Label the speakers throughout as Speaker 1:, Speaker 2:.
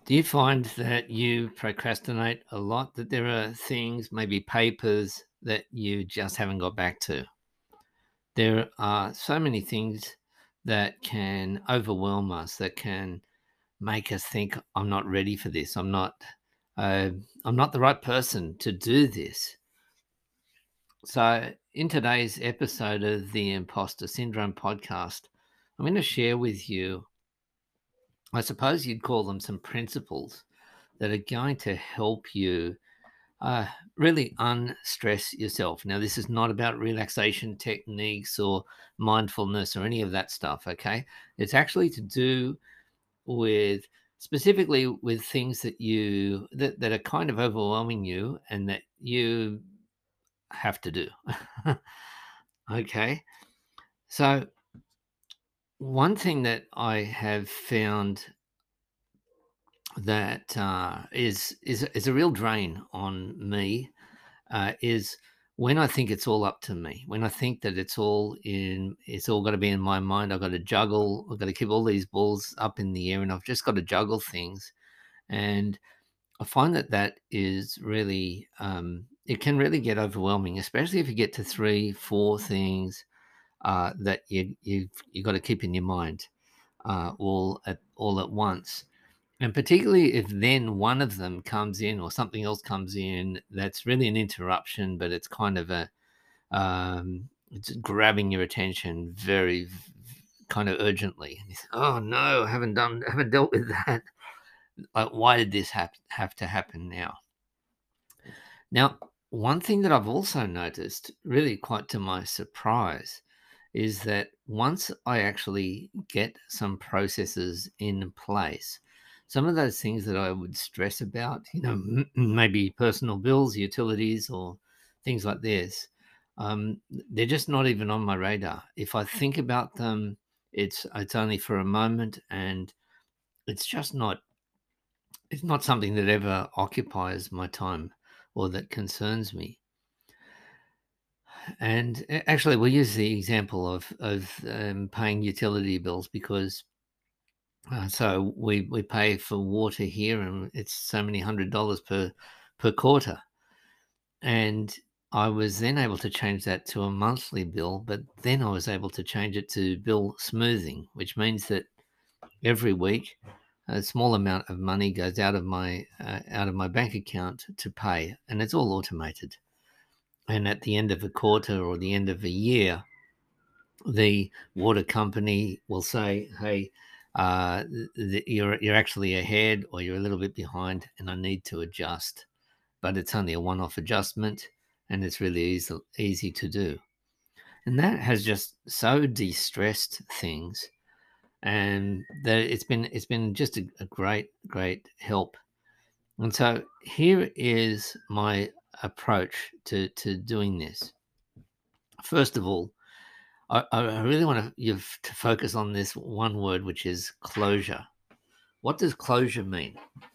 Speaker 1: Do you find that you procrastinate a lot? That there are things, maybe papers, that you just haven't got back to? There are so many things that can overwhelm us, that can make us think, "I'm not ready for this. Uh, I'm not the right person to do this." So, in today's episode of the Imposter Syndrome podcast, I'm going to share with you, I suppose you'd call them, some principles that are going to help you uh, really unstress yourself. Now, this is not about relaxation techniques or mindfulness or any of that stuff, okay? It's actually to do with specifically with things that are kind of overwhelming you and that you have to do. Okay. So, one thing that I have found that is a real drain on me is when I think it's all up to me, when I think that it's all got to be in my mind. I've got to juggle, I've got to keep all these balls up in the air, and I've just got to juggle things. And I find that that is really, it can really get overwhelming, especially if you get to three, four things that you got to keep in your mind all at once. And particularly if then one of them comes in or something else comes in that's really an interruption, but it's kind of it's grabbing your attention kind of urgently. And you think, oh no, I haven't dealt with that. Like, why did this have to happen now? Now, one thing that I've also noticed, really quite to my surprise, is that once I actually get some processes in place, some of those things that I would stress about, maybe personal bills, utilities, or things like this, they're just not even on my radar. If I think about them, it's only for a moment, and it's just not it's not something that ever occupies my time or that concerns me. And actually, we'll use the example of paying utility bills because so we pay for water here, and it's so many $100 per quarter. And I was then able to change that to a monthly bill, but then I was able to change it to bill smoothing, which means that every week a small amount of money goes out of my bank account to pay, and it's all automated. And at the end of a quarter or the end of a year, the water company will say, "Hey, you're actually ahead, or you're a little bit behind, and I need to adjust." But it's only a one-off adjustment, and it's really easy to do. And that has just so de-stressed things, and that it's been just a great help. And so here is my approach to doing this. First of all, I really want you to focus on this one word, which is closure. What does closure mean?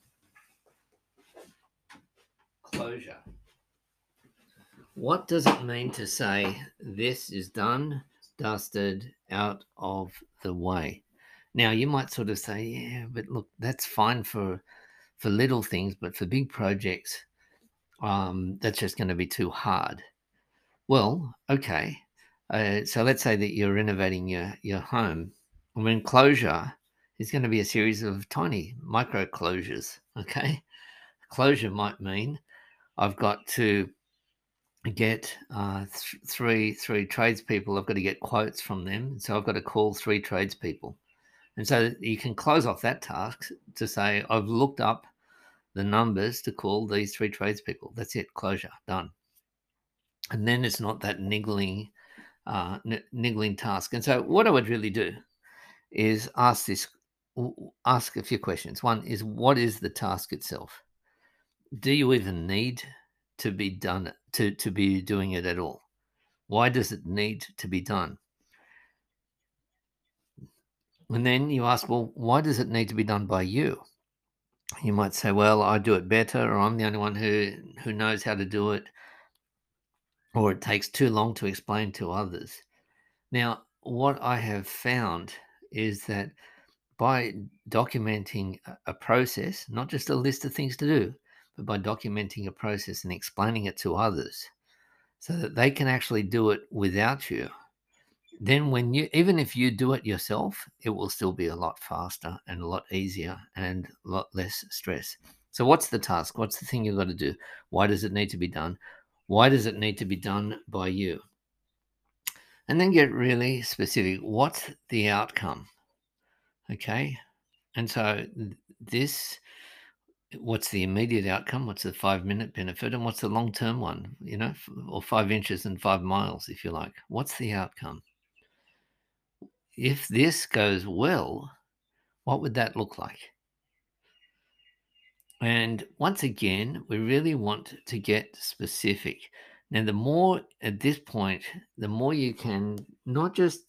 Speaker 1: Closure. What does it mean to say this is done, dusted, out of the way? Now you might sort of say, yeah, but look, that's fine for little things, but for big projects, that's just going to be too hard. Well, okay. So let's say that you're renovating your home. I mean, closure is going to be a series of tiny micro closures. Okay, closure might mean I've got to get three tradespeople. I've got to get quotes from them, so I've got to call three tradespeople, and so you can close off that task to say I've looked up the numbers to call these three tradespeople. That's it, closure, done. And then it's not that niggling task. And so, what I would really do is ask a few questions. One is, what is the task itself? Do you even need to be done to be doing it at all? Why does it need to be done? And then you ask, well, why does it need to be done by you? You might say, well, I do it better, or I'm the only one who knows how to do it, or it takes too long to explain to others. Now, what I have found is that by documenting a process, not just a list of things to do, but by documenting a process and explaining it to others so that they can actually do it without you, then when you, even if you do it yourself, it will still be a lot faster and a lot easier and a lot less stress. So what's the task? What's the thing you've got to do? Why does it need to be done? Why does it need to be done by you? And then get really specific. What's the outcome? Okay. And so this, what's the immediate outcome? What's the 5 minute benefit? And what's the long term one? Or 5 inches and 5 miles, if you like. What's the outcome? If this goes well, what would that look like? And once again, we really want to get specific. Now, the more at this point, the more you can not just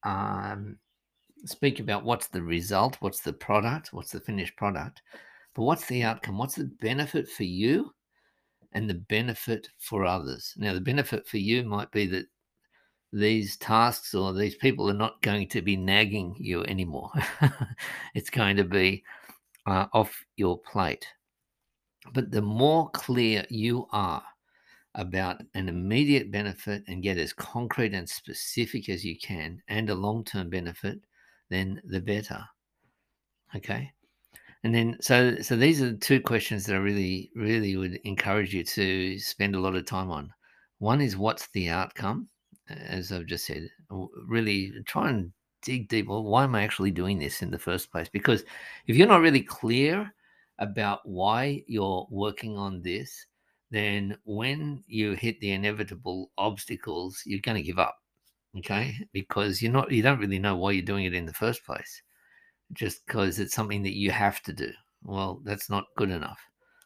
Speaker 1: speak about what's the result, what's the product, what's the finished product, but what's the outcome? What's the benefit for you and the benefit for others? Now, the benefit for you might be that these tasks or these people are not going to be nagging you anymore. It's going to be off your plate. But the more clear you are about an immediate benefit and get as concrete and specific as you can and a long-term benefit, then the better. Okay. And then, so these are the two questions that I really, really would encourage you to spend a lot of time on. One is, what's the outcome? As I've just said, really try and dig deep. Well, why am I actually doing this in the first place? Because if you're not really clear about why you're working on this, then when you hit the inevitable obstacles, you're going to give up. Okay, because you don't really know why you're doing it in the first place, just because it's something that you have to do. Well, that's not good enough.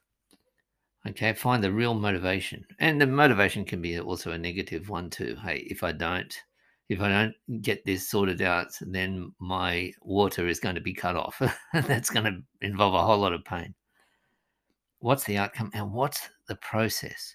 Speaker 1: Okay, find the real motivation. And the motivation can be also a negative one too. Hey, if I don't get this sorted out, then my water is going to be cut off. That's going to involve a whole lot of pain. What's the outcome and what's the process?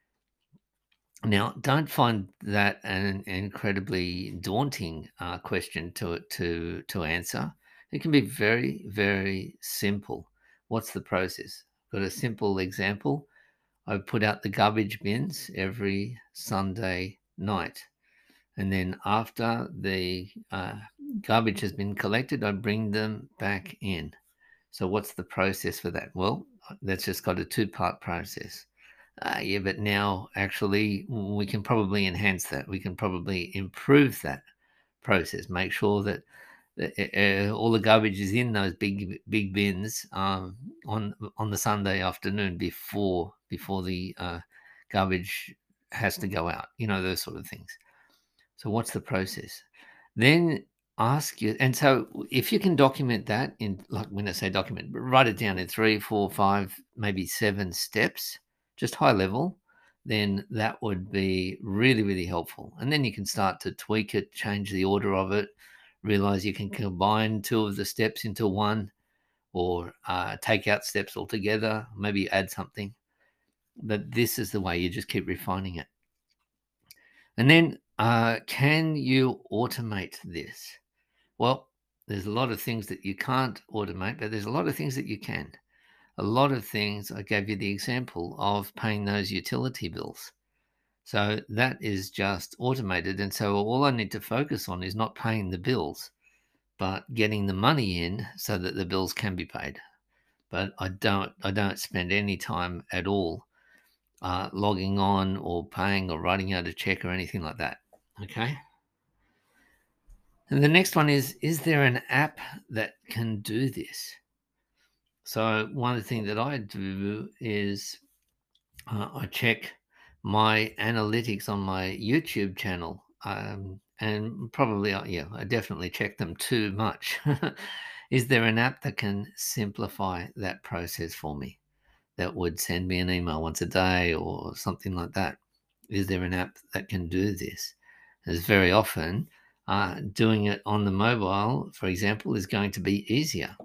Speaker 1: Now, don't find that an incredibly daunting question to answer. It can be very, very simple. What's the process? Got a simple example. I put out the garbage bins every Sunday night, and then after the garbage has been collected, I bring them back in. So, what's the process for that? Well, that's just got a two-part process. Yeah, but now actually we can probably enhance that. We can probably improve that process. Make sure that all the garbage is in those big bins on the Sunday afternoon before the garbage has to go out. Those sort of things. So what's the process? Then ask you, and so if you can document that in, like when I say document, write it down in 3, 4, 5, maybe 7 steps, just high level, then that would be really, really helpful. And then you can start to tweak it, change the order of it, realize you can combine 2 of the steps into one, or take out steps altogether, maybe add something. But this is the way you just keep refining it. And then, can you automate this? Well, there's a lot of things that you can't automate, but there's a lot of things that you can. A lot of things, I gave you the example of paying those utility bills. So that is just automated. And so all I need to focus on is not paying the bills, but getting the money in so that the bills can be paid. But I don't spend any time at all logging on or paying or writing out a check or anything like that. Okay. And the next one is there an app that can do this? So one of the things that I do is I check my analytics on my YouTube channel, and probably, I definitely check them too much. Is there an app that can simplify that process for me? That would send me an email once a day or something like that. Is there an app that can do this? As very often, doing it on the mobile, for example, is going to be easier.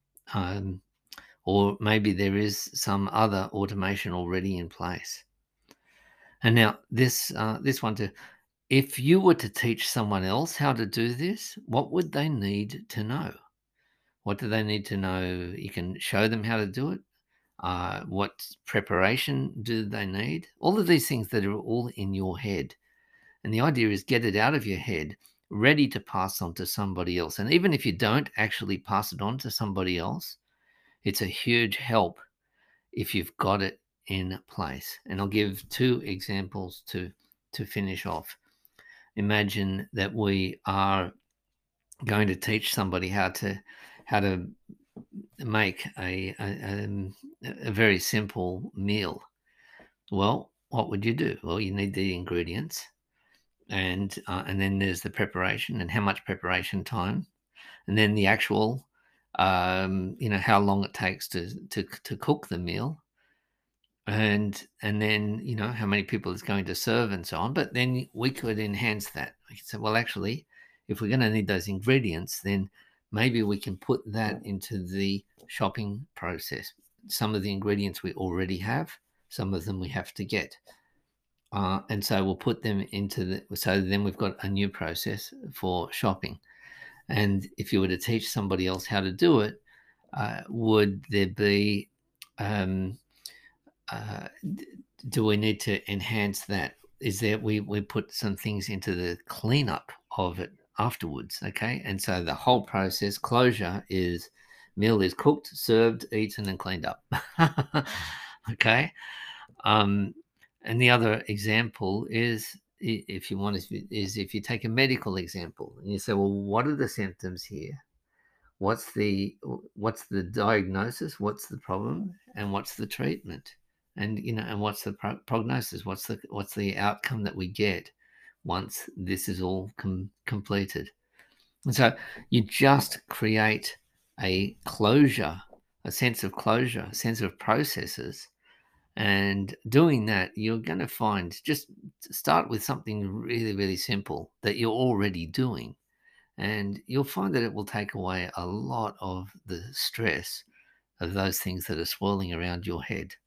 Speaker 1: Or maybe there is some other automation already in place. And now this one too. If you were to teach someone else how to do this, what would they need to know? What do they need to know? You can show them how to do it. What preparation do they need? All of these things that are all in your head. And the idea is get it out of your head, ready to pass on to somebody else. And even if you don't actually pass it on to somebody else, it's a huge help if you've got it in place. And I'll give two examples to finish off. Imagine that we are going to teach somebody how to make a very simple meal. Well, what would you do? Well, you need the ingredients, and then there's the preparation and how much preparation time, and then the actual, how long it takes to cook the meal, and then how many people it's going to serve and so on. But then we could enhance that. We could say, well, actually, if we're going to need those ingredients, then maybe we can put that into the shopping process. Some of the ingredients we already have, some of them we have to get. And so we'll put them so then we've got a new process for shopping. And if you were to teach somebody else how to do it, would there be, um, do we need to enhance that? Is there, we put some things into the cleanup of it afterwards, okay? And so the whole process, closure is meal is cooked, served, eaten, and cleaned up. Okay. Um, and the other example is, if you want, is if you take a medical example and you say, well, what are the symptoms here? What's the diagnosis? What's the problem? And what's the treatment? And what's the prognosis? What's the outcome that we get once this is all completed? And so you just create a closure, a sense of closure, a sense of processes. And doing that, you're going to find, just start with something really, really simple that you're already doing. And you'll find that it will take away a lot of the stress of those things that are swirling around your head.